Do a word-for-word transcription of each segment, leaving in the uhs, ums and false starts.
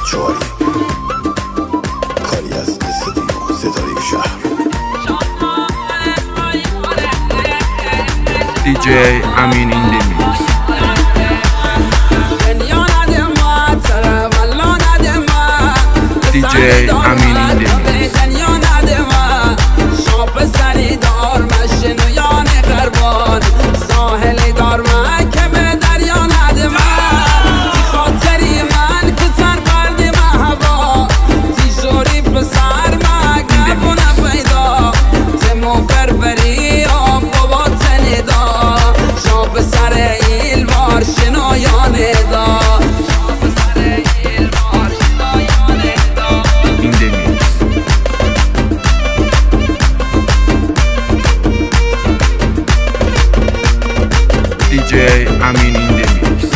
چواری کاری از استودیو ستاره شهر دی جی امین این دی میکس. دی جی امین این دی میکس. دی جی امین این دی میکس.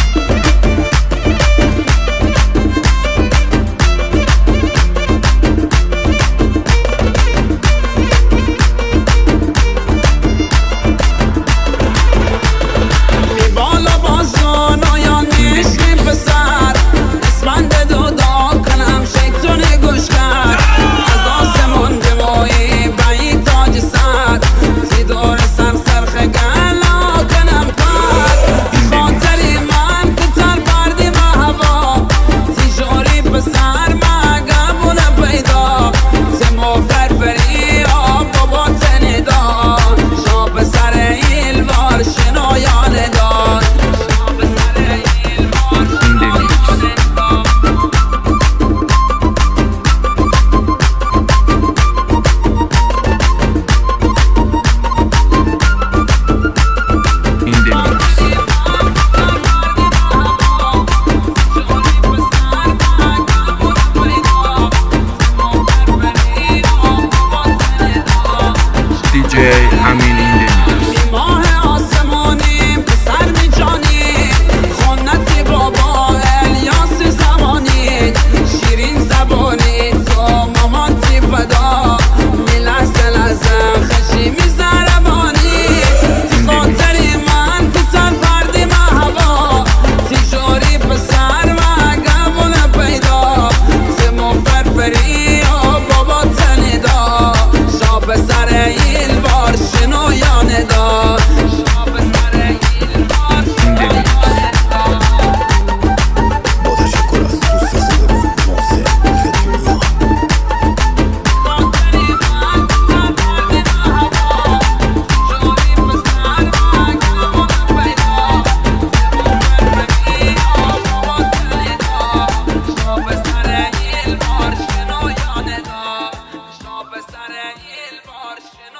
دی جی امین این دی میکس. ماه آسمانی پسر میجانی خونتی بابا الیاس زمانی شیرین زبانی تو مامانتی فدا میلحظه لحظه خشی میزربانی تی خاطری من پسر پردی محوا تی جوری پسر مگبونه پیدا تی مفرفری و بابا تنیدا شا پسر شنو یانه دا با تشکر از دوست خودمون محسن خدیویان. شنو